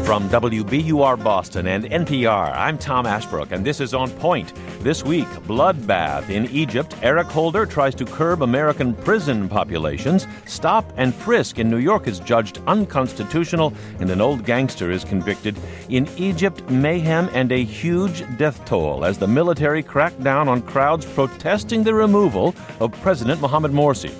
From WBUR Boston and NPR, I'm Tom Ashbrook, and this is On Point. This week, bloodbath in Egypt. Eric Holder tries to curb American prison populations. Stop and frisk in New York is judged unconstitutional, and an old gangster is convicted. In Egypt, mayhem and a huge death toll as the military cracked down on crowds protesting the removal of President Mohamed Morsi.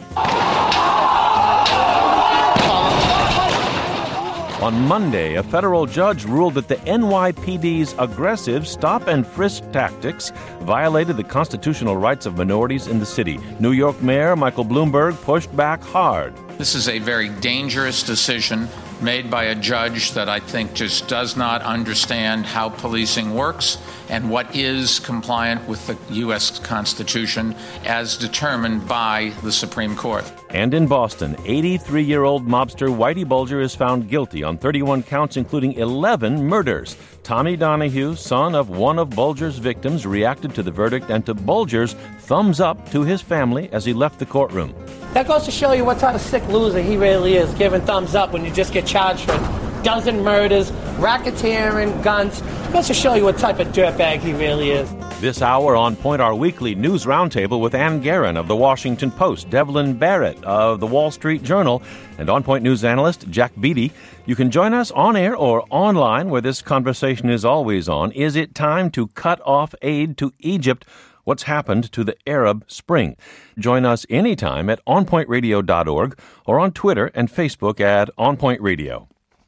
On Monday, a federal judge ruled that the NYPD's aggressive stop-and-frisk tactics violated the constitutional rights of minorities in the city. New York Mayor Michael Bloomberg pushed back hard. This is a very dangerous decision made by a judge that I think just does not understand how policing works and what is compliant with the U.S. Constitution as determined by the Supreme Court. And in Boston, 83-year-old mobster Whitey Bulger is found guilty on 31 counts, including 11 murders. Tommy Donahue, son of one of Bulger's victims, reacted to the verdict and to Bulger's thumbs up to his family as he left the courtroom. That goes to show you what type of sick loser he really is, giving thumbs up when you just get charged for a dozen murders, racketeering, guns. It goes to show you what type of dirtbag he really is. This hour on Point, our weekly news roundtable with Ann Guerin of The Washington Post, Devlin Barrett of The Wall Street Journal, and On Point news analyst Jack Beatty. You can join us on air or online, where this conversation is always on. Is it time to cut off aid to Egypt? What's happened to the Arab Spring? Join us anytime at onpointradio.org or on Twitter and Facebook at onpointradio.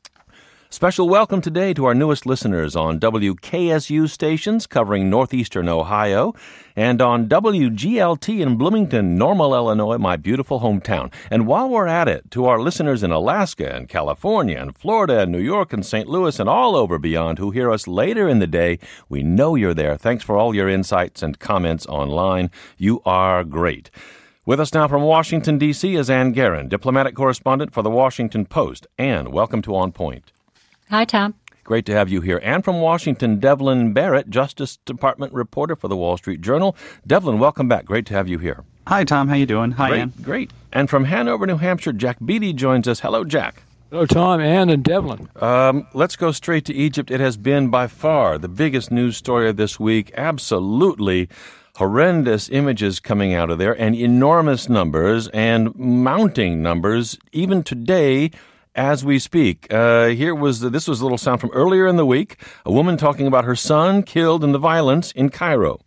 Special welcome today to our newest listeners on WKSU stations covering northeastern Ohio and on WGLT in Bloomington, Normal, Illinois, my beautiful hometown. And while we're at it, to our listeners in Alaska and California and Florida and New York and St. Louis and all over beyond who hear us later in the day, we know you're there. Thanks for all your insights and comments online. You are great. With us now from Washington, D.C. is Ann Guerin, diplomatic correspondent for The Washington Post. Ann, welcome to On Point. Hi, Tom. Great to have you here. And from Washington, Devlin Barrett, Justice Department reporter for The Wall Street Journal. Devlin, welcome back. Great to have you here. Hi, Tom. How you doing? Hi, Ann. Great. And from Hanover, New Hampshire, Jack Beatty joins us. Hello, Jack. Hello, Tom, Ann, and Devlin. Let's go straight to Egypt. It has been by far the biggest news story of this week. Absolutely horrendous images coming out of there and enormous numbers and mounting numbers even today as we speak. This was a little sound from earlier in the week. A woman talking about her son killed in the violence in Cairo.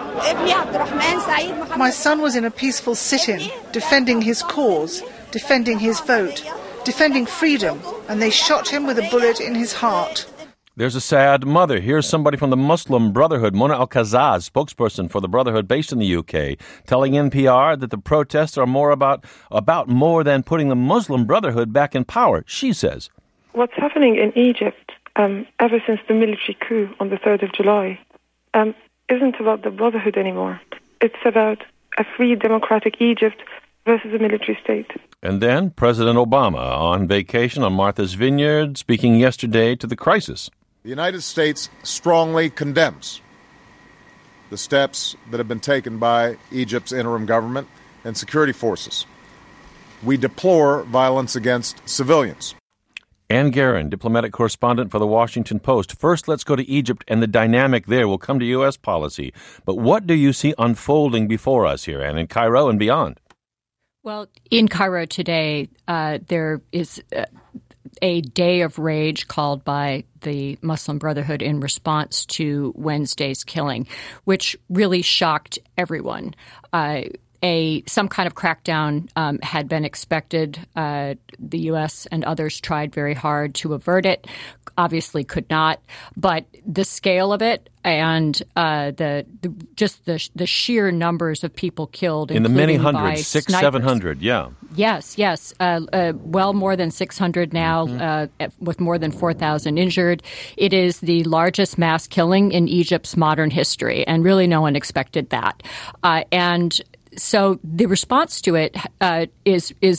My son was in a peaceful sit-in, defending his cause, defending his vote, defending freedom, and they shot him with a bullet in his heart. There's a sad mother. Here's somebody from the Muslim Brotherhood, Mona Al-Kazaz, spokesperson for the Brotherhood based in the UK, telling NPR that the protests are more about more than putting the Muslim Brotherhood back in power. She says, what's happening in Egypt ever since the military coup on the 3rd of July isn't about the Brotherhood anymore. It's about a free democratic Egypt versus a military state. And then President Obama on vacation on Martha's Vineyard, speaking yesterday to the crisis. The United States strongly condemns the steps that have been taken by Egypt's interim government and security forces. We deplore violence against civilians. Ann Guerin, diplomatic correspondent for The Washington Post. First, let's go to Egypt and the dynamic there. We'll come to U.S. policy. But what do you see unfolding before us here, Ann, in Cairo and beyond? Well, in Cairo today, there is a day of rage called by the Muslim Brotherhood in response to Wednesday's killing, which really shocked everyone. Some kind of crackdown had been expected. The U.S. and others tried very hard to avert it, obviously could not. But the scale of it and the sheer numbers of people killed in the many hundreds, 600, 700, yeah. Yes. Well more than 600 now, with more than 4,000 injured. It is the largest mass killing in Egypt's modern history, and really no one expected that. And so the response to it is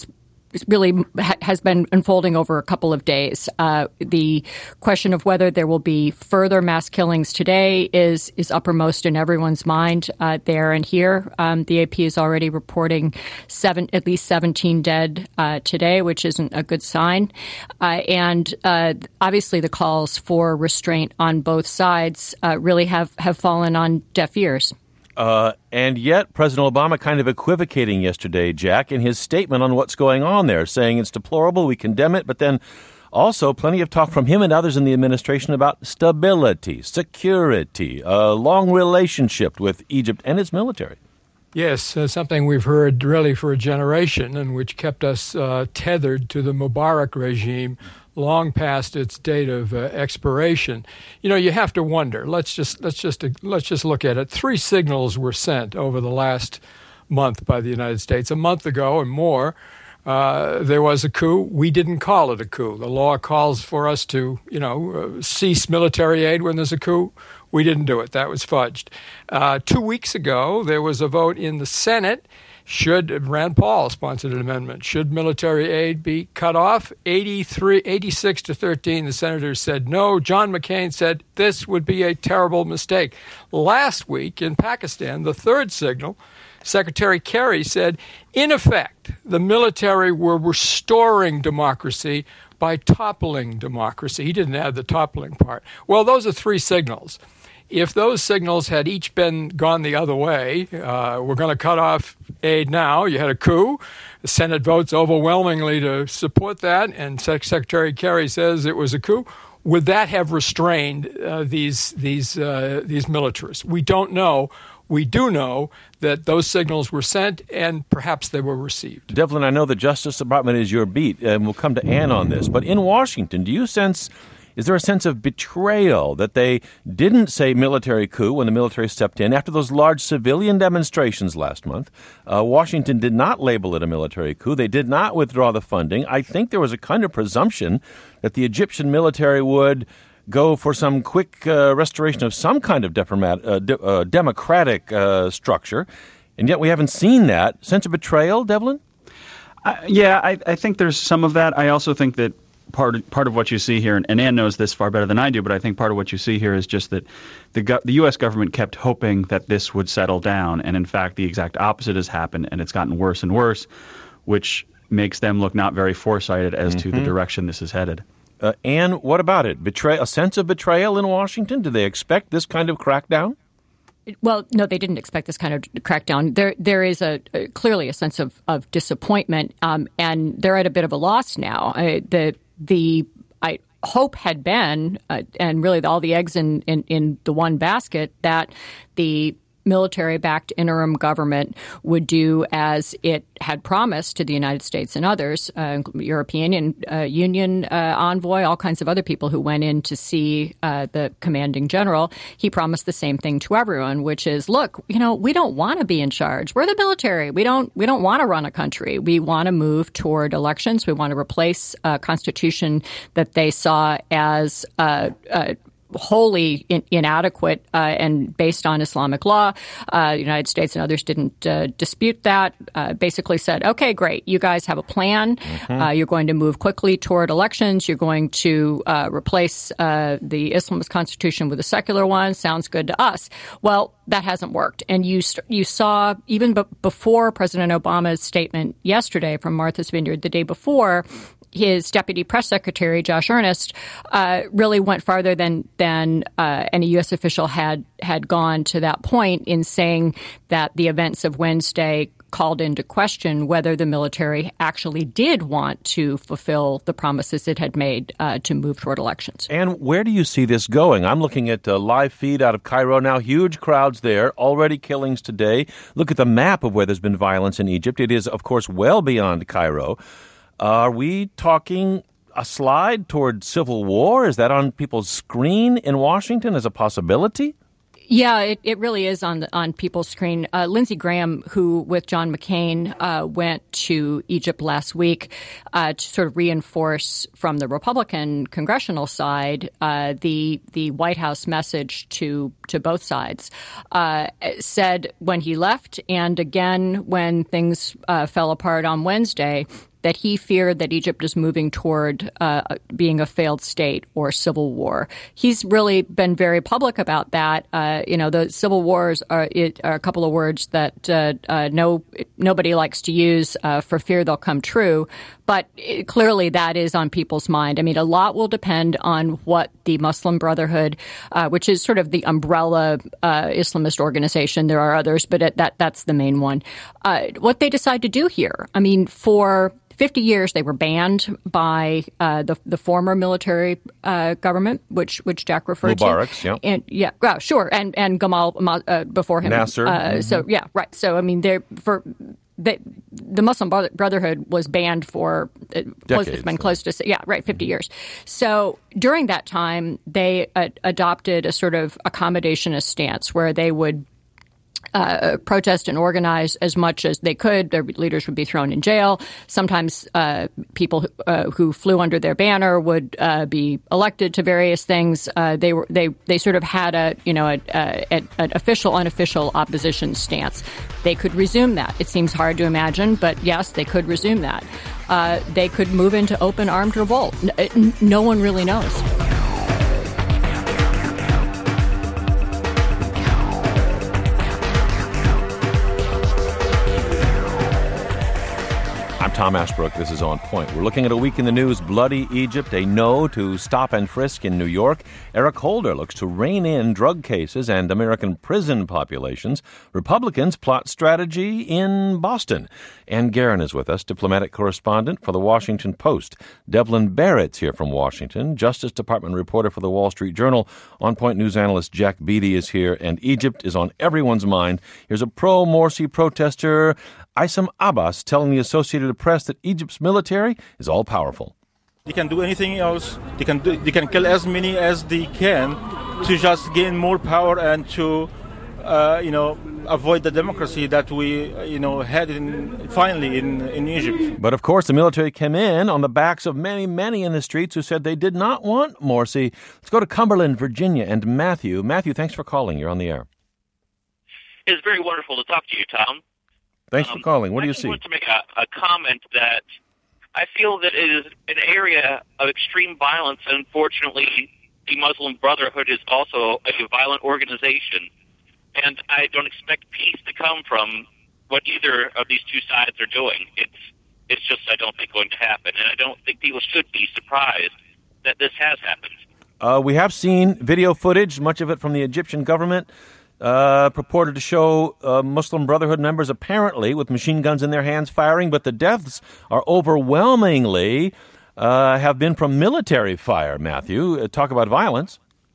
really has been unfolding over a couple of days. The question of whether there will be further mass killings today is uppermost in everyone's mind there and here. The AP is already reporting at least 17 dead today, which isn't a good sign. And obviously the calls for restraint on both sides really have fallen on deaf ears. And yet, President Obama kind of equivocating yesterday, Jack, in his statement on what's going on there, saying it's deplorable, we condemn it, but then also plenty of talk from him and others in the administration about stability, security, a long relationship with Egypt and its military. Yes, something we've heard really for a generation and which kept us tethered to the Mubarak regime long past its date of expiration. You have to wonder. Let's just look at it. 3 signals were sent over the last month by the United States. A month ago and more, there was a coup. We didn't call it a coup. The law calls for us to, cease military aid when there's a coup. We didn't do it. That was fudged. 2 weeks ago, there was a vote in the Senate. Rand Paul sponsored an amendment. Should military aid be cut off? 86 to 13, the senators said no. John McCain said this would be a terrible mistake. Last week in Pakistan, the third signal, Secretary Kerry said, in effect, the military were restoring democracy by toppling democracy. He didn't add the toppling part. Well, those are 3 signals. If those signals had each gone the other way, we're going to cut off aid now. You had a coup. The Senate votes overwhelmingly to support that, and Secretary Kerry says it was a coup. Would that have restrained these militarists? We don't know. We do know that those signals were sent, and perhaps they were received. Devlin, I know the Justice Department is your beat, and we'll come to Ann on this. But in Washington, is there a sense of betrayal that they didn't say military coup when the military stepped in? After those large civilian demonstrations last month, Washington did not label it a military coup. They did not withdraw the funding. I think there was a kind of presumption that the Egyptian military would go for some quick restoration of some kind of democratic structure, and yet we haven't seen that. Sense of betrayal, Devlin? I think there's some of that. I also think that part of what you see here, and Ann knows this far better than I do, but I think part of what you see here is just that the U.S. government kept hoping that this would settle down, and in fact the exact opposite has happened, and it's gotten worse and worse, which makes them look not very foresighted as to the direction this is headed. Ann, what about it? A sense of betrayal in Washington? Do they expect this kind of crackdown? Well, no, they didn't expect this kind of crackdown. There is clearly a sense of disappointment, and they're at a bit of a loss now. The hope had been, and really all the eggs in the one basket, that the military-backed interim government would do as it had promised to the United States and others, European Union envoy, all kinds of other people who went in to see the commanding general. He promised the same thing to everyone, which is, look, we don't want to be in charge. We're the military. We don't want to run a country. We want to move toward elections. We want to replace a constitution that they saw as wholly inadequate and based on Islamic law. The United States and others didn't dispute that, basically said, okay, great, you guys have a plan. You're going to move quickly toward elections. You're going to replace the Islamist constitution with a secular one. Sounds good to us. Well, that hasn't worked. And you saw, even before President Obama's statement yesterday from Martha's Vineyard the day before, his deputy press secretary, Josh Earnest, really went farther than any U.S. official had gone to that point in saying that the events of Wednesday called into question whether the military actually did want to fulfill the promises it had made to move toward elections. And where do you see this going? I'm looking at a live feed out of Cairo now. Huge crowds there, already killings today. Look at the map of where there's been violence in Egypt. It is, of course, well beyond Cairo. Are we talking a slide toward civil war? Is that on people's screen in Washington as a possibility? Yeah, it really is on people's screen. Lindsey Graham, who with John McCain went to Egypt last week to sort of reinforce from the Republican congressional side the White House message to both sides, said when he left and again when things fell apart on Wednesday that he feared that Egypt is moving toward being a failed state or civil war. He's really been very public about that. The civil wars are a couple of words that nobody likes to use for fear they'll come true. But clearly that is on people's mind. I mean, a lot will depend on what the Muslim Brotherhood, which is sort of the umbrella Islamist organization. There are others, but that's the main one. What they decide to do here. I mean, for 50 years, they were banned by the former military government, which Jack referred Mubarak's, to. And sure, and Gamal before him. Nasser. So yeah, right. So I mean, the Muslim Brotherhood was banned for decades. 50 years. So during that time, they adopted a sort of accommodationist stance where they would protest and organize as much as they could. Their leaders would be thrown in jail. Sometimes people who flew under their banner would be elected to various things. They sort of had an official, unofficial opposition stance. They could resume that. It seems hard to imagine, but yes, they could resume that. They could move into open armed revolt. No one really knows. I'm Tom Ashbrook. This is On Point. We're looking at a week in the news. Bloody Egypt, a no to stop and frisk in New York. Eric Holder looks to rein in drug cases and American prison populations. Republicans plot strategy in Boston. Ann Guerin is with us, diplomatic correspondent for The Washington Post. Devlin Barrett's here from Washington, Justice Department reporter for The Wall Street Journal. On Point news analyst Jack Beatty is here, and Egypt is on everyone's mind. Here's a pro-Morsi protester, Isam Abbas, telling the Associated Press that Egypt's military is all-powerful. They can do anything else. They can kill as many as they can to just gain more power and to, avoid the democracy that we, had finally in Egypt. But of course, the military came in on the backs of many, many in the streets who said they did not want Morsi. Let's go to Cumberland, Virginia, and Matthew. Matthew, thanks for calling. You're on the air. It's very wonderful to talk to you, Tom. Thanks for calling. What do you see? I just want to make a comment that I feel that it is an area of extreme violence. Unfortunately, the Muslim Brotherhood is also a violent organization. And I don't expect peace to come from what either of these two sides are doing. It's just, I don't think, going to happen. And I don't think people should be surprised that this has happened. We have seen video footage, much of it from the Egyptian government, purported to show Muslim Brotherhood members apparently with machine guns in their hands firing, but the deaths are overwhelmingly have been from military fire, Matthew. Talk about violence.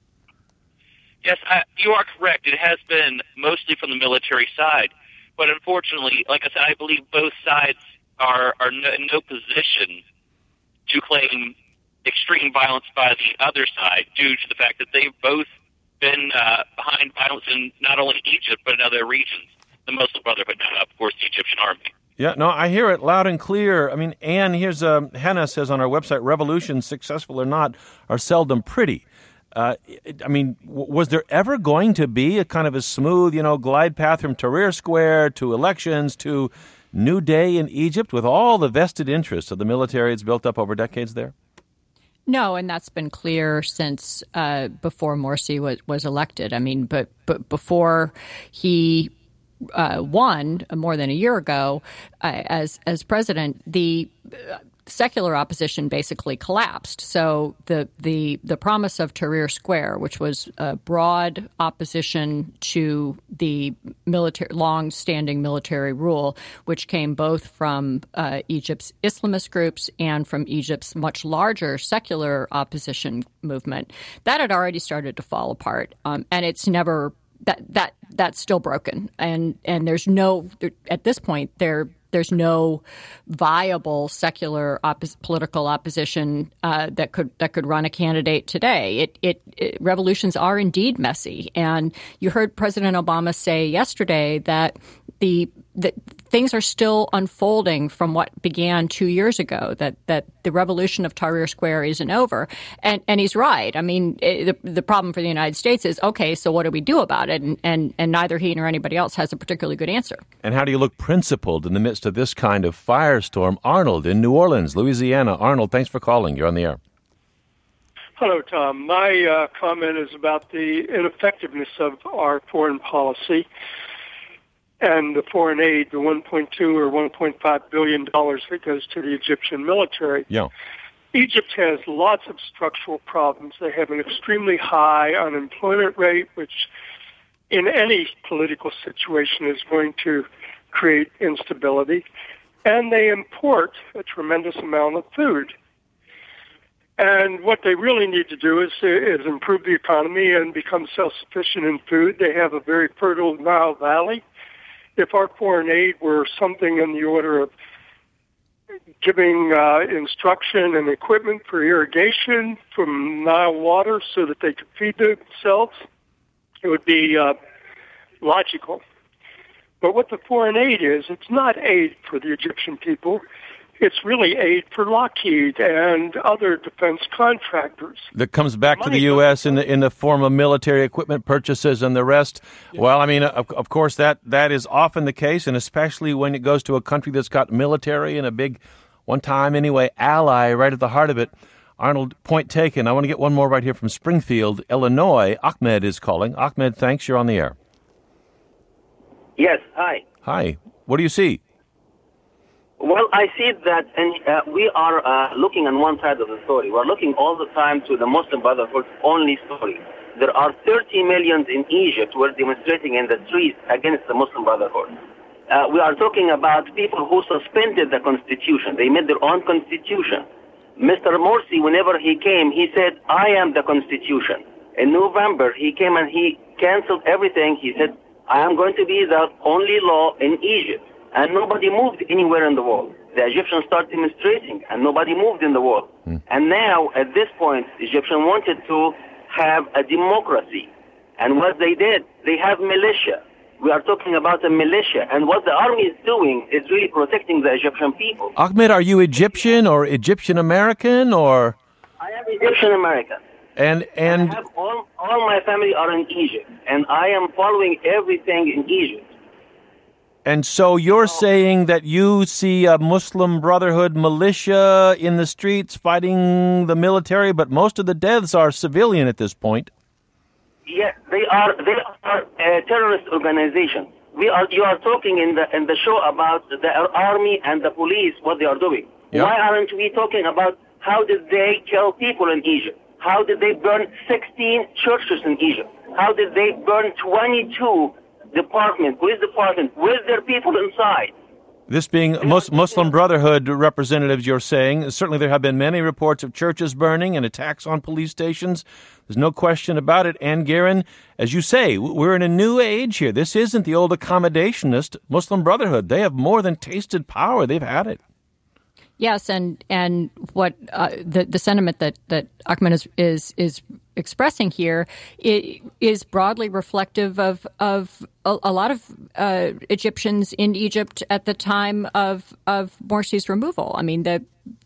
Yes, you are correct. It has been mostly from the military side. But unfortunately, like I said, I believe both sides are in no position to claim extreme violence by the other side due to the fact that they've both been behind violence in not only Egypt, but in other regions. The Muslim Brotherhood, and of course, the Egyptian army. Yeah, no, I hear it loud and clear. I mean, Anne, here's Hannah says on our website, revolutions, successful or not, are seldom pretty. Was there ever going to be a kind of a smooth, glide path from Tahrir Square to elections to new day in Egypt with all the vested interests of the military it's built up over decades there? No, and that's been clear since before Morsi was elected. I mean, but before he won more than a year ago as president, the secular opposition basically collapsed. So the promise of Tahrir Square, which was a broad opposition to the long-standing military rule, which came both from Egypt's Islamist groups and from Egypt's much larger secular opposition movement, that had already started to fall apart, and it's never that's still broken, and there's no at this point there's no viable secular political opposition that could run a candidate today. Revolutions are indeed messy, and you heard President Obama say yesterday that the things are still unfolding from what began 2 years ago, that the revolution of Tahrir Square isn't over. And he's right. I mean, the problem for the United States is, okay, so what do we do about it? And neither he nor anybody else has a particularly good answer. And how do you look principled in the midst of this kind of firestorm? Arnold in New Orleans, Louisiana. Arnold, thanks for calling. You're on the air. Hello, Tom. My comment is about the ineffectiveness of our foreign policy and the foreign aid, the $1.2 or $1.5 billion that goes to the Egyptian military. Yeah. Egypt has lots of structural problems. They have an extremely high unemployment rate, which in any political situation is going to create instability. And they import a tremendous amount of food. And what they really need to do is improve the economy and become self-sufficient in food. They have a very fertile Nile Valley. If our foreign aid were something in the order of giving instruction and equipment for irrigation from Nile water so that they could feed themselves, it would be logical. But what the foreign aid is, it's not aid for the Egyptian people. It's really aid for Lockheed and other defense contractors. That comes back to the U.S. in the form of military equipment purchases and the rest. Yeah. Well, I mean, of course, that is often the case, and especially when it goes to a country that's got military and a big, one time anyway, ally right at the heart of it. Arnold, point taken. I want to get one more right here from Springfield, Illinois. Ahmed is calling. Ahmed, thanks. You're on the air. Yes, hi. Hi. What do you see? Well, I see that we are looking on one side of the story. We're looking all the time to the Muslim Brotherhood only story. There are 30 million in Egypt who are demonstrating in the streets against the Muslim Brotherhood. We are talking about people who suspended the constitution. They made their own constitution. Mr. Morsi, whenever he came, he said, I am the constitution. In November, he came and he canceled everything. He said, I am going to be the only law in Egypt. And nobody moved anywhere in the world. The Egyptians started demonstrating, and nobody moved in the world. And now, at this point, the Egyptians wanted to have a democracy. And what they did, they have militia. We are talking about a militia. And what the army is doing is really protecting the Egyptian people. Ahmed, are you Egyptian or Egyptian American or? I am Egyptian American. And I have all my family are in Egypt. And I am following everything in Egypt. And so you're saying that you see a Muslim Brotherhood militia in the streets fighting the military, but most of the deaths are civilian at this point. Yes, they are a terrorist organization. You are talking in the show about the army and the police, what they are doing. Yep. Why aren't we talking about how did they kill people in Egypt? How did they burn 16 churches in Egypt? How did they burn 22 police department, with their people inside? This being Muslim Brotherhood representatives, you're saying, certainly there have been many reports of churches burning and attacks on police stations. There's no question about it. Ann Guerin, as you say, we're in a new age here. This isn't the old accommodationist Muslim Brotherhood. They have more than tasted power. They've had it. Yes, and what the sentiment that Ahmed is expressing here is broadly reflective of a lot of Egyptians in Egypt at the time of Morsi's removal. I mean, there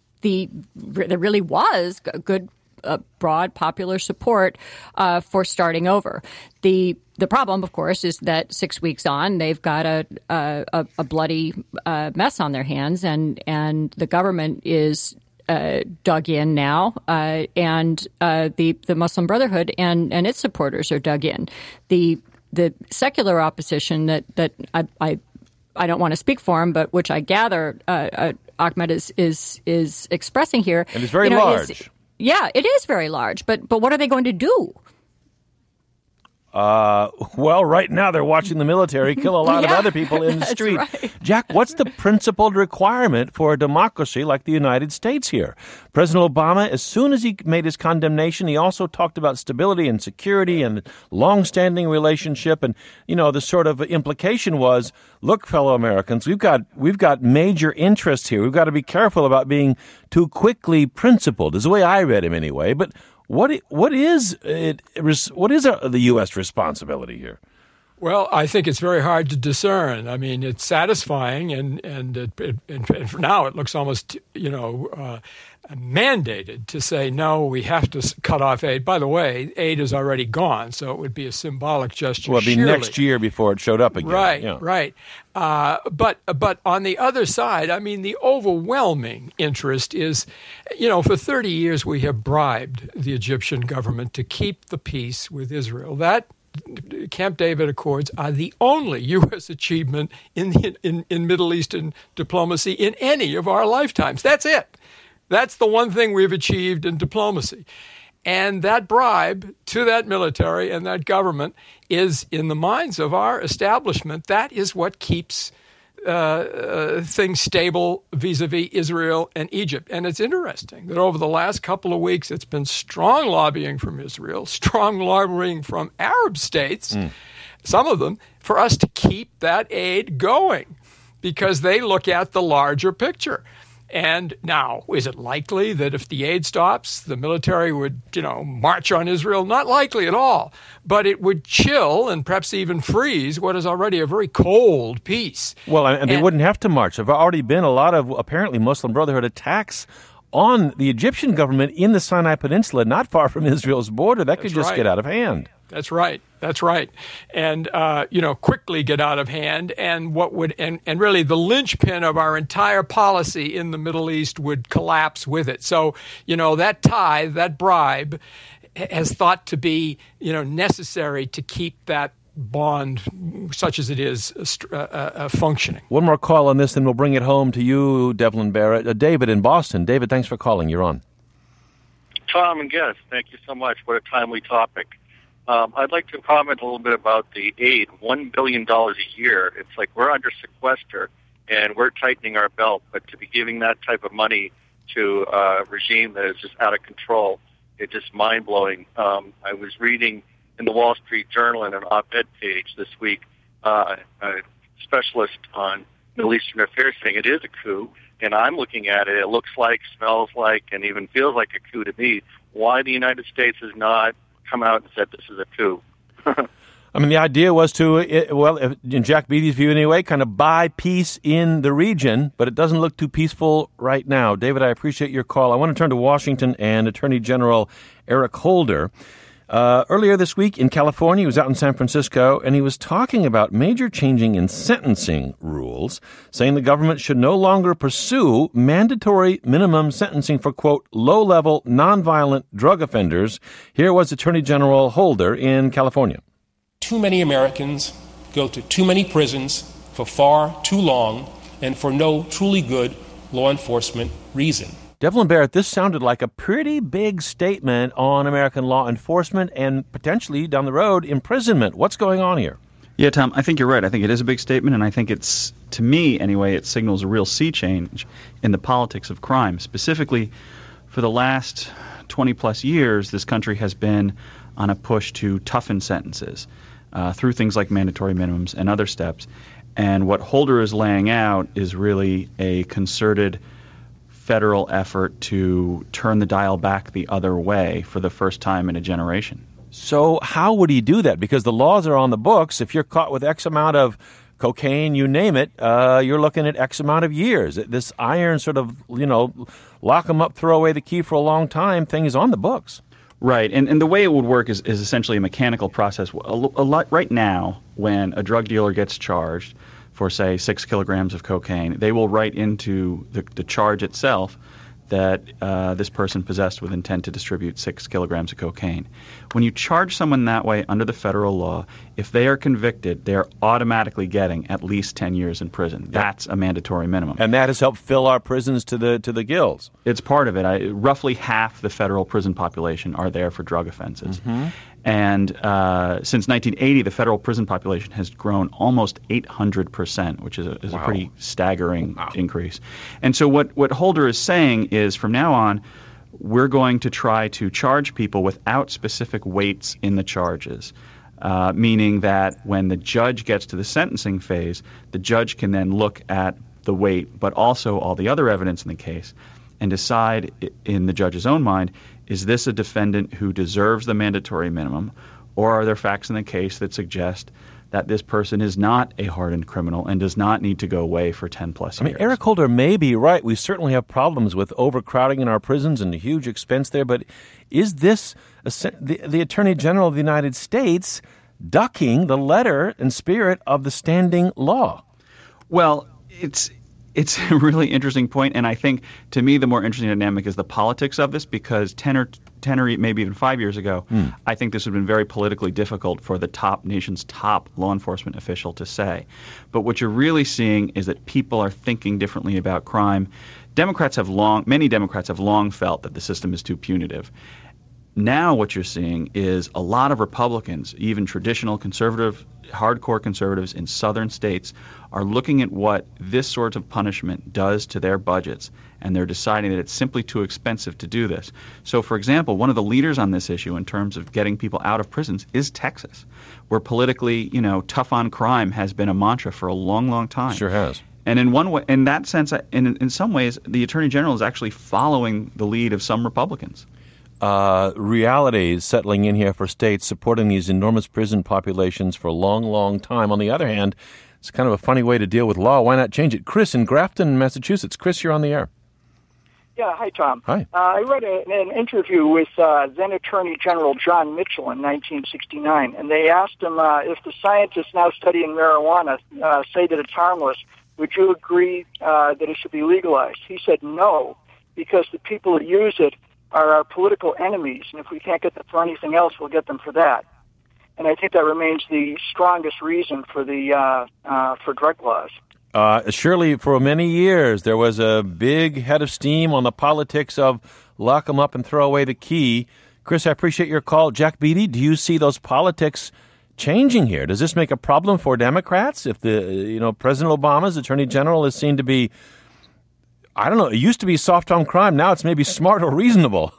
really was good broad popular support for starting over. The problem, of course, is that 6 weeks on, they've got a bloody mess on their hands, and the government is dug in now, and the Muslim Brotherhood and its supporters are dug in. The secular opposition that I don't want to speak for him, but which I gather Ahmed is expressing here, and it's very large. Yeah, it is very large, but what are they going to do? Well, right now they're watching the military kill a lot of other people in the street. Right. Jack, what's the principled requirement for a democracy like the United States here? President Obama, as soon as he made his condemnation, he also talked about stability and security and long-standing relationship. And, the sort of implication was, look, fellow Americans, we've got major interests here. We've got to be careful about being too quickly principled, is the way I read him anyway. But what is the U.S. responsibility here? Well, I think it's very hard to discern. I mean, it's satisfying, and for now it looks almost, mandated to say, no, we have to cut off aid. By the way, aid is already gone, so it would be a symbolic gesture. Well, it'd be next year before it showed up again. Right, yeah. right. But on the other side, I mean, the overwhelming interest is, for 30 years we have bribed the Egyptian government to keep the peace with Israel. That Camp David Accords are the only U.S. achievement in Middle Eastern diplomacy in any of our lifetimes. That's it. That's the one thing we've achieved in diplomacy. And that bribe to that military and that government is, in the minds of our establishment, that is what keeps things stable vis-a-vis Israel and Egypt. And it's interesting that over the last couple of weeks, it's been strong lobbying from Israel, strong lobbying from Arab states, some of them, for us to keep that aid going because they look at the larger picture. And now, is it likely that if the aid stops, the military would, march on Israel? Not likely at all. But it would chill and perhaps even freeze what is already a very cold peace. Well, and they wouldn't have to march. There have already been a lot of, apparently, Muslim Brotherhood attacks on the Egyptian government in the Sinai Peninsula, not far from Israel's border. That could just get out of hand. That's right. That's right. And, quickly get out of hand. And and really the linchpin of our entire policy in the Middle East would collapse with it. So, that tithe, that bribe has thought to be, necessary to keep that bond, such as it is, functioning. One more call on this, then we'll bring it home to you, Devlin Barrett. David in Boston. David, thanks for calling. You're on. Tom and guests, thank you so much. What a timely topic. I'd like to comment a little bit about the aid, $1 billion a year. It's like we're under sequester, and we're tightening our belt. But to be giving that type of money to a regime that is just out of control, it's just mind-blowing. I was reading in the Wall Street Journal in an op-ed page this week, a specialist on Middle Eastern affairs saying it is a coup. And I'm looking at it. It looks like, smells like, and even feels like a coup to me. Why the United States has not come out and said this is a coup. I mean, the idea was to, in Jack Beatty's view anyway, kind of buy peace in the region, but it doesn't look too peaceful right now. David, I appreciate your call. I want to turn to Washington and Attorney General Eric Holder. Earlier this week in California, he was out in San Francisco, and he was talking about major changing in sentencing rules, saying the government should no longer pursue mandatory minimum sentencing for, quote, low-level, nonviolent drug offenders. Here was Attorney General Holder in California. Too many Americans go to too many prisons for far too long and for no truly good law enforcement reason. Devlin Barrett, this sounded like a pretty big statement on American law enforcement and potentially, down the road, imprisonment. What's going on here? Yeah, Tom, I think you're right. I think it is a big statement, and I think it's, to me anyway, it signals a real sea change in the politics of crime. Specifically, for the last 20-plus years, this country has been on a push to toughen sentences through things like mandatory minimums and other steps. And what Holder is laying out is really a concerted federal effort to turn the dial back the other way for the first time in a generation. So how would he do that? Because the laws are on the books. If you're caught with X amount of cocaine, you name it, you're looking at X amount of years. This iron sort of, lock them up, throw away the key for a long time thing is on the books. Right. And the way it would work is essentially a mechanical process. A lot right now, when a drug dealer gets charged for, say, 6 kilograms of cocaine, they will write into the charge itself that this person possessed with intent to distribute 6 kilograms of cocaine. When you charge someone that way under the federal law, if they are convicted, they are automatically getting at least 10 years in prison. Yep. That's a mandatory minimum. And that has helped fill our prisons to the gills. It's part of it. Roughly half the federal prison population are there for drug offenses. Mm-hmm. And since 1980, the federal prison population has grown almost 800%, which is a pretty staggering increase. And so what Holder is saying is, from now on, we're going to try to charge people without specific weights in the charges, meaning that when the judge gets to the sentencing phase, the judge can then look at the weight, but also all the other evidence in the case, and decide in the judge's own mind, is this a defendant who deserves the mandatory minimum, or are there facts in the case that suggest that this person is not a hardened criminal and does not need to go away for 10 plus years. I mean, Eric Holder may be right. We certainly have problems with overcrowding in our prisons and a huge expense there. But is this the Attorney General of the United States ducking the letter and spirit of the standing law? Well, it's a really interesting point, and I think, to me, the more interesting dynamic is the politics of this, because 10 or maybe even 5 years ago, I think this would have been very politically difficult for the nation's top law enforcement official to say. But what you're really seeing is that people are thinking differently about crime. Many Democrats have long felt that the system is too punitive. Now what you're seeing is a lot of Republicans, even traditional conservative, hardcore conservatives in southern states, are looking at what this sort of punishment does to their budgets, and they're deciding that it's simply too expensive to do this. So, for example, one of the leaders on this issue in terms of getting people out of prisons is Texas, where politically, tough on crime has been a mantra for a long, long time. Sure has. And in that sense, in some ways, the Attorney General is actually following the lead of some Republicans. Reality is settling in here for states supporting these enormous prison populations for a long, long time. On the other hand, it's kind of a funny way to deal with law. Why not change it? Chris in Grafton, Massachusetts. Chris, you're on the air. Yeah, hi, Tom. Hi. I read an interview with then Attorney General John Mitchell in 1969, and they asked him if the scientists now studying marijuana say that it's harmless, would you agree that it should be legalized? He said no, because the people that use it are our political enemies, and if we can't get them for anything else, we'll get them for that. And I think that remains the strongest reason for for drug laws. Surely, for many years, there was a big head of steam on the politics of lock them up and throw away the key. Chris, I appreciate your call. Jack Beatty, do you see those politics changing here? Does this make a problem for Democrats if President Obama's Attorney General is seen to be, I don't know, it used to be soft on crime. Now it's maybe smart or reasonable.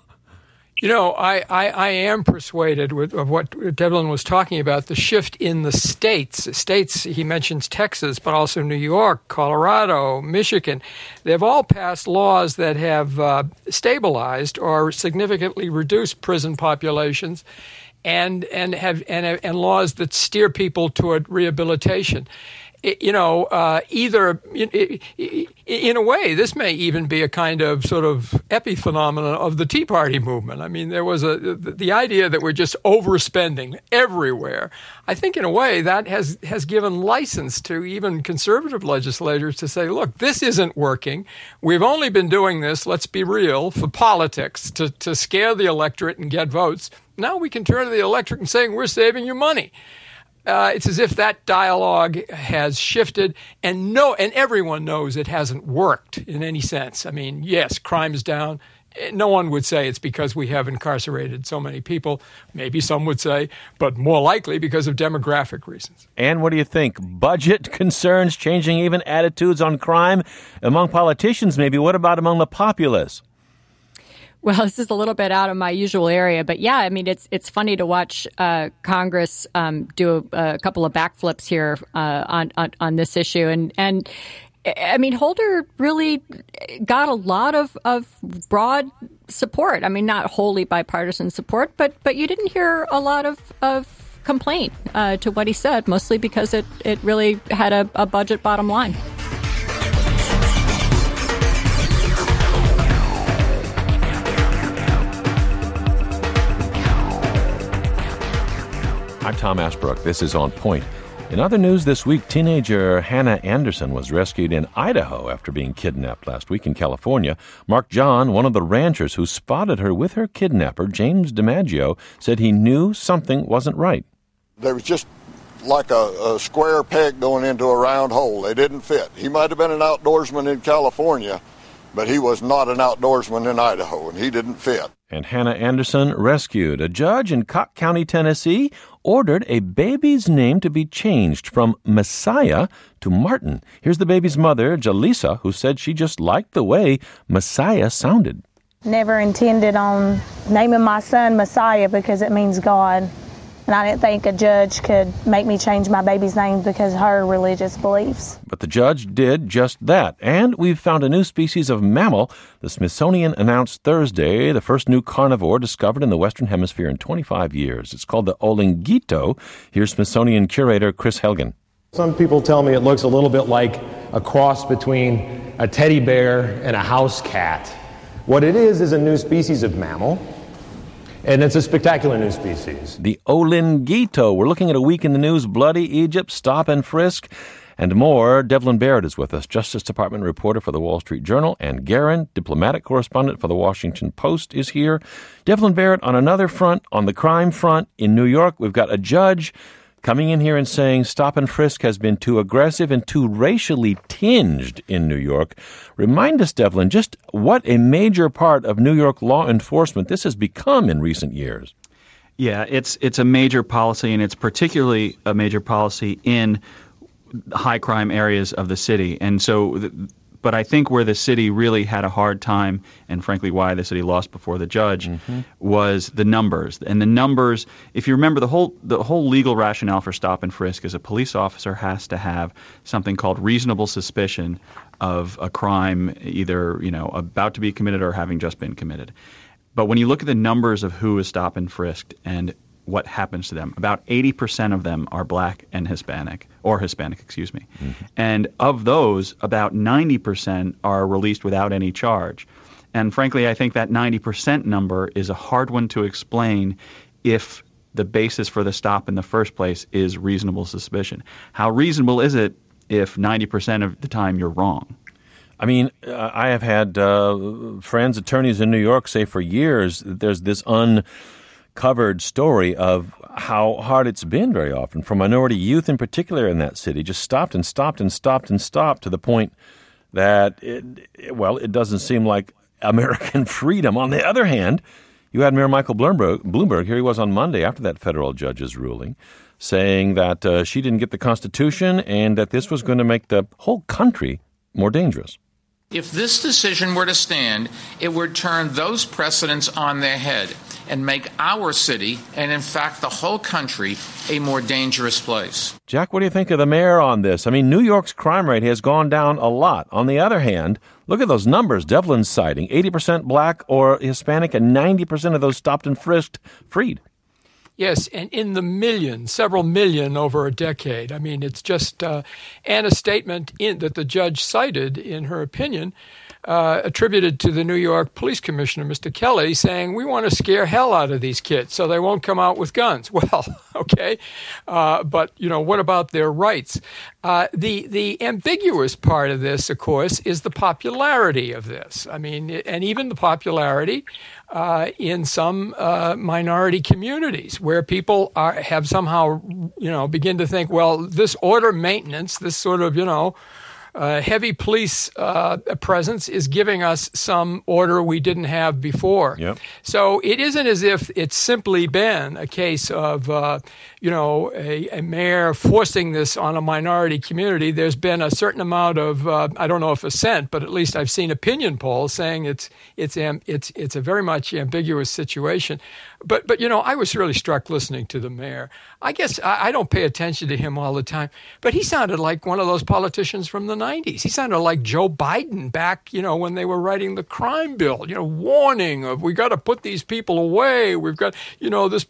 I am persuaded of what Devlin was talking about, the shift in the states. States, he mentions Texas, but also New York, Colorado, Michigan. They've all passed laws that have stabilized or significantly reduced prison populations and laws that steer people toward rehabilitation. Either in a way, this may even be a kind of sort of epiphenomenon of the Tea Party movement. I mean, there was the idea that we're just overspending everywhere. I think in a way that has given license to even conservative legislators to say, look, this isn't working. We've only been doing this, let's be real, for politics, to scare the electorate and get votes. Now we can turn to the electorate and saying, we're saving you money. It's as if that dialogue has shifted, and everyone knows it hasn't worked in any sense. I mean, yes, crime is down. No one would say it's because we have incarcerated so many people. Maybe some would say, but more likely because of demographic reasons. And what do you think? Budget concerns changing even attitudes on crime among politicians, maybe. What about among the populace? Well, this is a little bit out of my usual area, but yeah, I mean, it's funny to watch Congress do a couple of backflips here on this issue, and I mean, Holder really got a lot of broad support. I mean, not wholly bipartisan support, but you didn't hear a lot of complaint to what he said, mostly because it really had a budget bottom line. I'm Tom Ashbrook. This is On Point. In other news this week, teenager Hannah Anderson was rescued in Idaho after being kidnapped last week in California. Mark John, one of the ranchers who spotted her with her kidnapper, James DiMaggio, said he knew something wasn't right. There was just like a square peg going into a round hole. They didn't fit. He might have been an outdoorsman in California, but he was not an outdoorsman in Idaho, and he didn't fit. And Hannah Anderson rescued. A judge in Cocke County, Tennessee, ordered a baby's name to be changed from Messiah to Martin. Here's the baby's mother, Jalisa, who said she just liked the way Messiah sounded. Never intended on naming my son Messiah because it means God. and I didn't think a judge could make me change my baby's name because of her religious beliefs. But the judge did just that. And we've found a new species of mammal. The Smithsonian announced Thursday the first new carnivore discovered in the Western Hemisphere in 25 years. It's called the Olingito. Here's Smithsonian curator Chris Helgen. Some people tell me it looks a little bit like a cross between a teddy bear and a house cat. What it is a new species of mammal, and it's a spectacular new species. The Olingito. We're looking at a week in the news, bloody Egypt, stop and frisk, and more. Devlin Barrett is with us, Justice Department reporter for the Wall Street Journal, and Guerin, diplomatic correspondent for the Washington Post, is here. Devlin Barrett, on another front, on the crime front in New York, we've got a judge coming in here and saying stop and frisk has been too aggressive and too racially tinged in New York. Remind us, Devlin, just what a major part of New York law enforcement this has become in recent years. Yeah, it's a major policy, and it's particularly a major policy in high crime areas of the city. And so, but I think where the city really had a hard time, and frankly why the city lost before the judge, was the numbers. And the numbers, if you remember, the whole legal rationale for stop and frisk is a police officer has to have something called reasonable suspicion of a crime either, about to be committed or having just been committed. But when you look at the numbers of who is stop and frisked and what happens to them, about 80% of them are black and Hispanic, And of those, about 90% are released without any charge. And frankly, I think that 90% number is a hard one to explain if the basis for the stop in the first place is reasonable suspicion. How reasonable is it if 90% of the time you're wrong? I mean, I have had friends, attorneys in New York say for years that there's this uncovered story of how hard it's been very often for minority youth in particular in that city, just stopped and stopped and stopped and stopped to the point that, it doesn't seem like American freedom. On the other hand, you had Mayor Michael Bloomberg, here he was on Monday after that federal judge's ruling, saying that she didn't get the Constitution and that this was going to make the whole country more dangerous. If this decision were to stand, it would turn those precedents on their head and make our city, and in fact the whole country, a more dangerous place. Jack, what do you think of the mayor on this? I mean, New York's crime rate has gone down a lot. On the other hand, look at those numbers Devlin's citing. 80% black or Hispanic and 90% of those stopped and frisked freed. Yes, and in the millions, several million over a decade. I mean, it's just, and a statement that the judge cited in her opinion, attributed to the New York Police Commissioner, Mr. Kelly, saying, we want to scare hell out of these kids so they won't come out with guns. Well, okay, but, what about their rights? The ambiguous part of this, of course, is the popularity of this. I mean, and even the popularity in some minority communities where people have somehow, begin to think, well, this order maintenance, this sort of, heavy police presence is giving us some order we didn't have before. Yep. So it isn't as if it's simply been a case of, a mayor forcing this on a minority community. There's been a certain amount of, I don't know if assent, but at least I've seen opinion polls saying it's a very much ambiguous situation. But I was really struck listening to the mayor. I guess I don't pay attention to him all the time, but he sounded like one of those politicians from the 90s. He sounded like Joe Biden back, when they were writing the crime bill, warning of we got to put these people away. We've got, this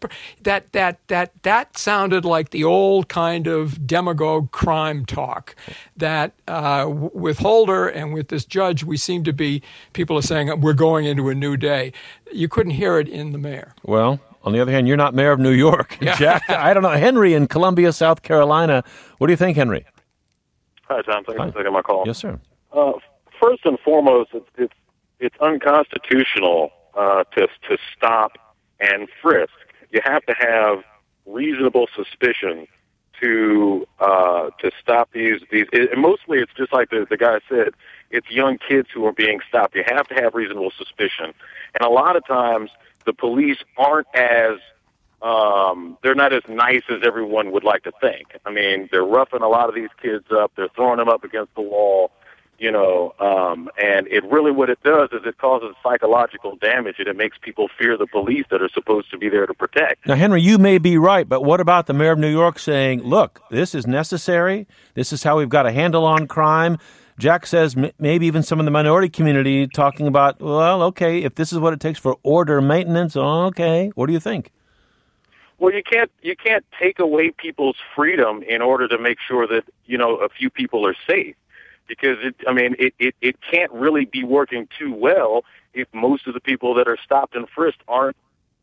that sounded like the old kind of demagogue crime talk that with Holder and with this judge, people are saying we're going into a new day. You couldn't hear it in the mayor. Well, on the other hand, you're not mayor of New York, Yeah. Jack. I don't know. Henry in Columbia, South Carolina. What do you think, Henry? Hi, Tom. Thanks for taking my call. Yes, sir. First and foremost, it's unconstitutional to stop and frisk. You have to have reasonable suspicion to stop these. And mostly, it's just like the guy said. It's young kids who are being stopped. You have to have reasonable suspicion, and a lot of times the police aren't as they're not as nice as everyone would like to think. I mean, they're roughing a lot of these kids up. They're throwing them up against the wall. And it really, what it does is it causes psychological damage, and it makes people fear the police that are supposed to be there to protect. Now, Henry, you may be right, but what about the mayor of New York saying, look, this is necessary, this is how we've got a handle on crime? Jack says maybe even some of the minority community talking about, well, okay, if this is what it takes for order maintenance, okay, what do you think? Well, you can't take away people's freedom in order to make sure that, a few people are safe. Because it can't really be working too well if most of the people that are stopped and frisked aren't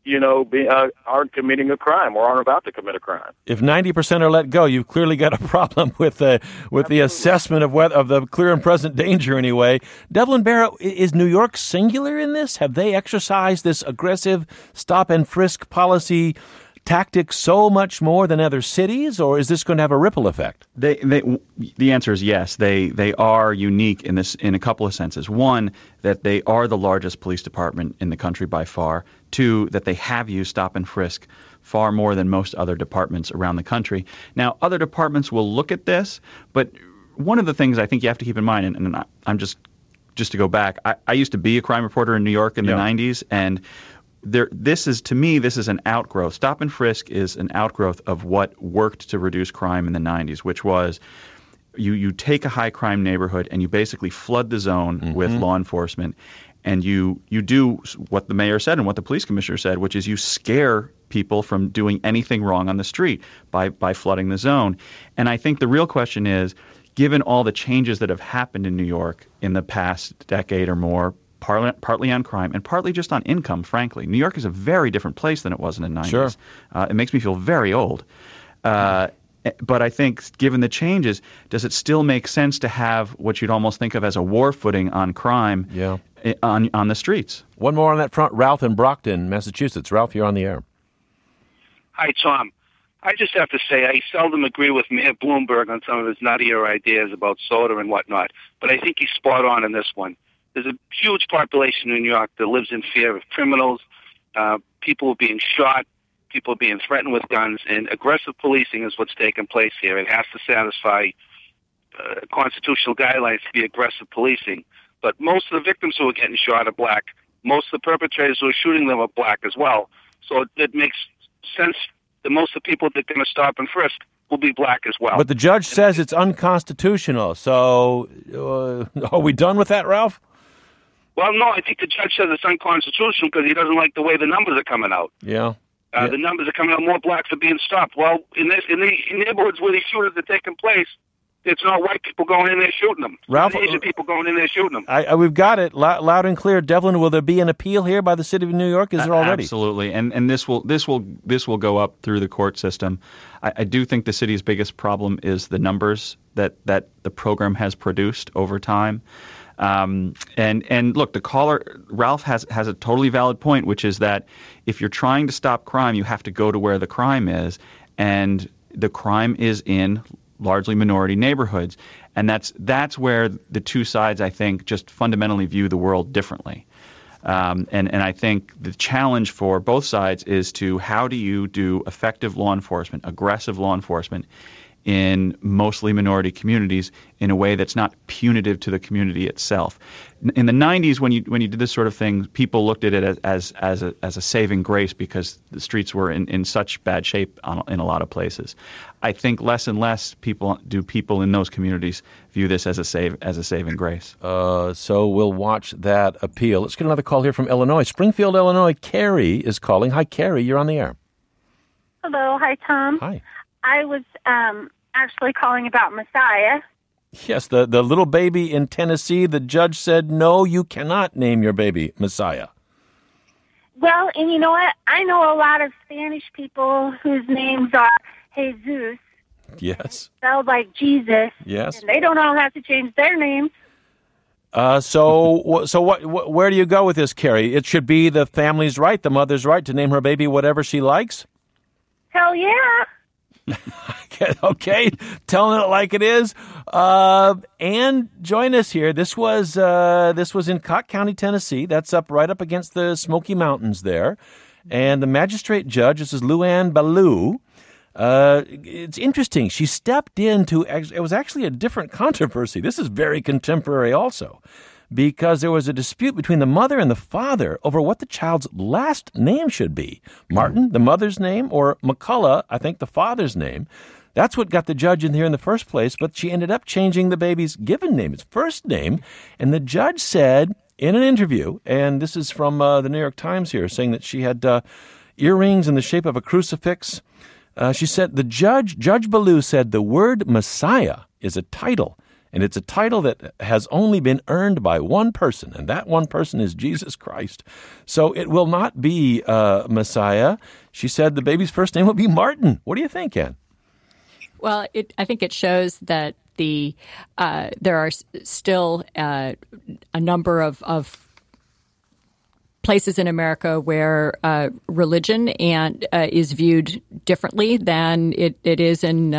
committing a crime or aren't about to commit a crime. If 90% are let go, you've clearly got a problem with the assessment of the clear and present danger. Anyway, Devlin Barrett, is New York singular in this? Have they exercised this aggressive stop and frisk policy tactic so much more than other cities, or is this going to have a ripple effect? The answer is yes. They are unique in a couple of senses. One, that they are the largest police department in the country by far. Two, that they have used stop and frisk far more than most other departments around the country. Now, other departments will look at this, but one of the things I think you have to keep in mind, and I'm just to go back, I used to be a crime reporter in New York in the 90s, and this is an outgrowth. Stop and frisk is an outgrowth of what worked to reduce crime in the 90s, which was you take a high crime neighborhood and you basically flood the zone with law enforcement, and you do what the mayor said and what the police commissioner said, which is you scare people from doing anything wrong on the street by flooding the zone. And I think the real question is, given all the changes that have happened in New York in the past decade or more, partly on crime and partly just on income, frankly. New York is a very different place than it was in the 90s. Sure. It makes me feel very old. But I think given the changes, does it still make sense to have what you'd almost think of as a war footing on crime on the streets? One more on that front. Ralph in Brockton, Massachusetts. Ralph, you're on the air. Hi, Tom. I just have to say I seldom agree with Mayor Bloomberg on some of his nuttier ideas about soda and whatnot, but I think he's spot on in this one. There's a huge population in New York that lives in fear of criminals, people being shot, people being threatened with guns, and aggressive policing is what's taking place here. It has to satisfy constitutional guidelines to be aggressive policing. But most of the victims who are getting shot are black. Most of the perpetrators who are shooting them are black as well. So it makes sense that most of the people that are going to stop and frisk will be black as well. But the judge says it's unconstitutional. So are we done with that, Ralph? Well, no, I think the judge says it's unconstitutional because he doesn't like the way the numbers are coming out. Yeah. The numbers are coming out, more blacks are being stopped. Well, in the neighborhoods where these shootings are taking place, it's not white people going in there shooting them. Ralph, it's Asian people going in there shooting them. We've got it loud and clear. Devlin, will there be an appeal here by the city of New York? Is there already? Absolutely, and this will go up through the court system. I do think the city's biggest problem is the numbers that the program has produced over time. And look, the caller, Ralph has a totally valid point, which is that if you're trying to stop crime, you have to go to where the crime is, and the crime is in largely minority neighborhoods. And that's where the two sides, I think, just fundamentally view the world differently. And I think the challenge for both sides is to how do you do effective law enforcement, aggressive law enforcement in mostly minority communities in a way that's not punitive to the community itself. In the 90s, when you did this sort of thing, people looked at it as a saving grace because the streets were in such bad shape in a lot of places. I think less and less people in those communities view this as a saving grace. So we'll watch that appeal. Let's get another call here from Illinois. Springfield, Illinois. Carrie is calling. Hi, Carrie. You're on the air. Hello. Hi, Tom. Hi. I was actually calling about Messiah. Yes, the little baby in Tennessee, the judge said, no, you cannot name your baby Messiah. Well, and you know what? I know a lot of Spanish people whose names are Jesus. Yes. Spelled like Jesus. Yes. And they don't all have to change their names. So what? Where do you go with this, Carrie? It should be the family's right, the mother's right to name her baby whatever she likes? Hell yeah. Okay, telling it like it is. And join us here. This was in Cott County, Tennessee. That's right up against the Smoky Mountains there. And the magistrate judge, this is Luann Ballou, It's interesting. She stepped into, it was actually a different controversy. This is very contemporary also, because there was a dispute between the mother and the father over what the child's last name should be. Martin, the mother's name, or McCullough, I think the father's name. That's what got the judge in here in the first place, but she ended up changing the baby's given name, its first name, and the judge said in an interview, and this is from the New York Times here, saying that she had earrings in the shape of a crucifix. She said, Judge Ballou said the word Messiah is a title, and it's a title that has only been earned by one person, and that one person is Jesus Christ. So it will not be Messiah. She said the baby's first name will be Martin. What do you think, Ann? Well, I think it shows that there are still a number of places in America where religion is viewed differently than it is in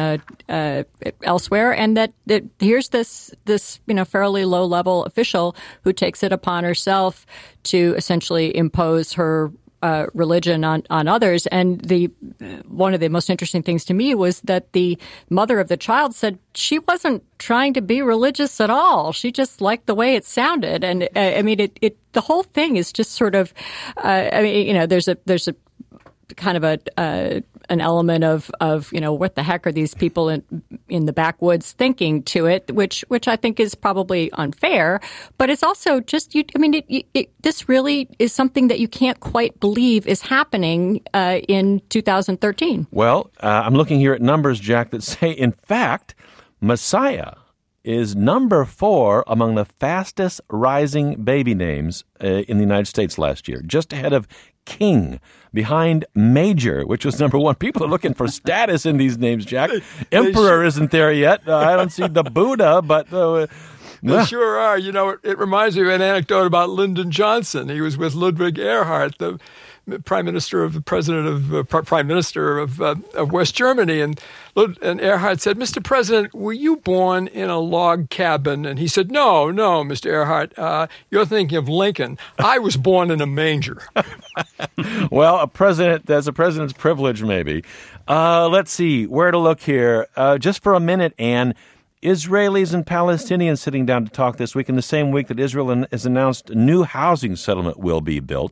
elsewhere, and that here's this fairly low level official who takes it upon herself to essentially impose her religion on others. And one of the most interesting things to me was that the mother of the child said she wasn't trying to be religious at all. She just liked the way it sounded. And the whole thing is just sort of, there's a kind of an element of what the heck are these people in the backwoods thinking to it, which I think is probably unfair, but it's also just this really is something that you can't quite believe is happening in 2013. Well, I'm looking here at numbers, Jack, that say in fact Messiah is number 4 among the fastest rising baby names in the United States last year, just ahead of King, behind Major, which was number 1. People are looking for status in these names, Jack. Emperor isn't there yet. I don't see the Buddha, but... They sure are. It reminds me of an anecdote about Lyndon Johnson. He was with Ludwig Erhard, the Prime Minister of West Germany, and Erhard said, "Mr. President, were you born in a log cabin?" And he said, "No, Mr. Erhard, you're thinking of Lincoln. I was born in a manger." Well, that's a president's privilege, maybe. Let's see where to look here. Just for a minute, Ann. Israelis and Palestinians sitting down to talk this week, in the same week that Israel has announced a new housing settlement will be built.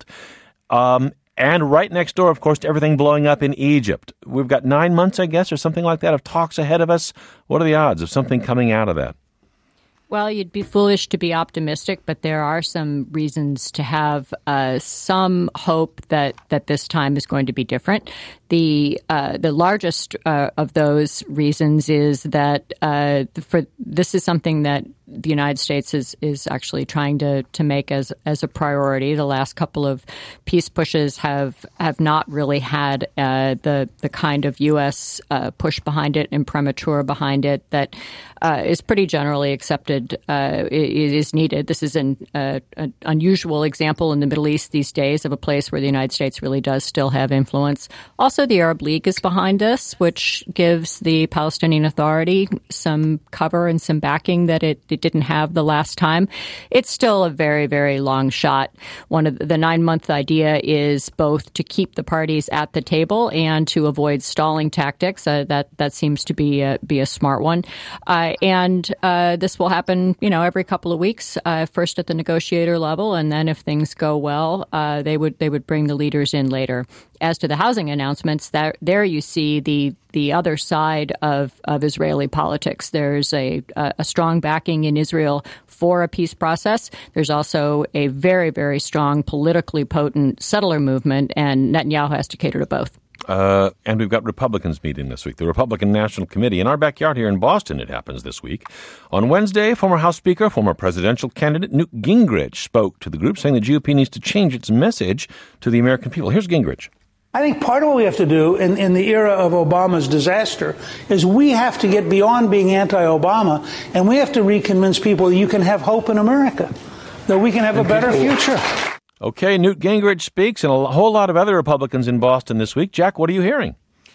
And right next door, of course, to everything blowing up in Egypt. We've got 9 months, I guess, or something like that, of talks ahead of us. What are the odds of something coming out of that? Well, you'd be foolish to be optimistic, but there are some reasons to have some hope that this time is going to be different. The largest of those reasons is that this is something that the United States is actually trying to make as a priority. The last couple of peace pushes have not really had the kind of U.S. push behind it and premature behind it that is pretty generally accepted is needed. This is an unusual example in the Middle East these days of a place where the United States really does still have influence. Also, the Arab League is behind us, which gives the Palestinian Authority some cover and some backing that it didn't have the last time. It's still a very, very long shot. One of the 9-month idea is both to keep the parties at the table and to avoid stalling tactics. That seems to be a smart one. And this will happen, every couple of weeks, first at the negotiator level, and then if things go well, they would bring the leaders in later. As to the housing announcements, there you see the other side of Israeli politics. There's a strong backing in Israel for a peace process. There's also a very, very strong politically potent settler movement, and Netanyahu has to cater to both. And we've got Republicans meeting this week, the Republican National Committee. In our backyard here in Boston, it happens this week. On Wednesday, former House Speaker, former presidential candidate Newt Gingrich spoke to the group, saying the GOP needs to change its message to the American people. Here's Gingrich. I think part of what we have to do in the era of Obama's disaster is we have to get beyond being anti-Obama, and we have to reconvince people that you can have hope in America, that we can have a better future. Okay, Newt Gingrich speaks, and a whole lot of other Republicans in Boston this week. Jack, what are you hearing?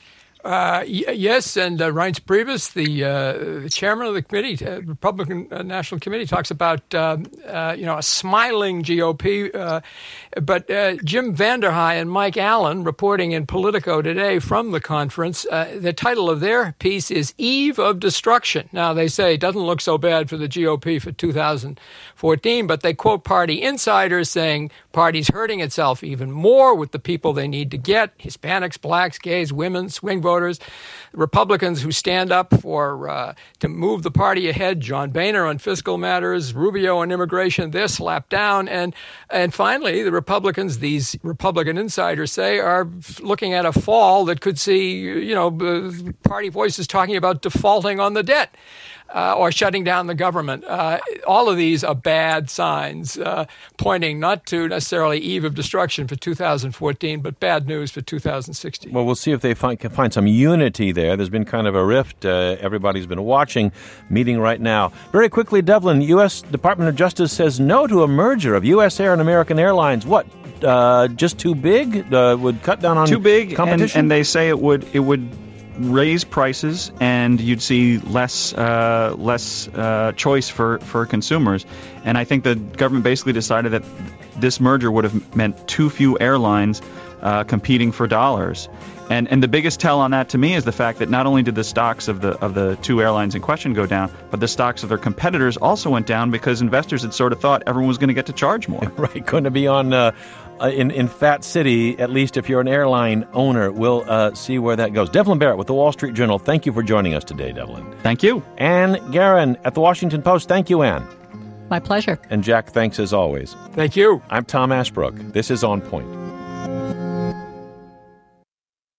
Yes, and Reince Priebus, the chairman of the committee, Republican National Committee, talks about a smiling GOP. But Jim Vanderhei and Mike Allen, reporting in Politico today from the conference, the title of their piece is "Eve of Destruction." Now, they say it doesn't look so bad for the GOP for 2014, but they quote party insiders saying party's hurting itself even more with the people they need to get: Hispanics, blacks, gays, women, swing voters. Republicans who stand up for to move the party ahead. John Boehner on fiscal matters, Rubio on immigration. They're slapped down, and finally, the Republicans, these Republican insiders say, are looking at a fall that could see party voices talking about defaulting on the debt. Or shutting down the government. All of these are bad signs, pointing not to necessarily eve of destruction for 2014, but bad news for 2016. Well, we'll see if they can find some unity there. There's been kind of a rift. Everybody's been watching, meeting right now. Very quickly, Devlin, U.S. Department of Justice says no to a merger of U.S. Air and American Airlines. What? Just too big? Would cut down on too big, competition? And they say it would raise prices, and you'd see less choice for consumers. And I think the government basically decided that this merger would have meant too few airlines competing for dollars. And the biggest tell on that to me is the fact that not only did the stocks of the two airlines in question go down, but the stocks of their competitors also went down because investors had sort of thought everyone was going to get to charge more. Right, going to be on in Fat City, at least if you're an airline owner. We'll see where that goes. Devlin Barrett with the Wall Street Journal. Thank you for joining us today, Devlin. Thank you. Ann Guerin at the Washington Post. Thank you, Ann. My pleasure. And Jack, thanks as always. Thank you. I'm Tom Ashbrook. This is On Point.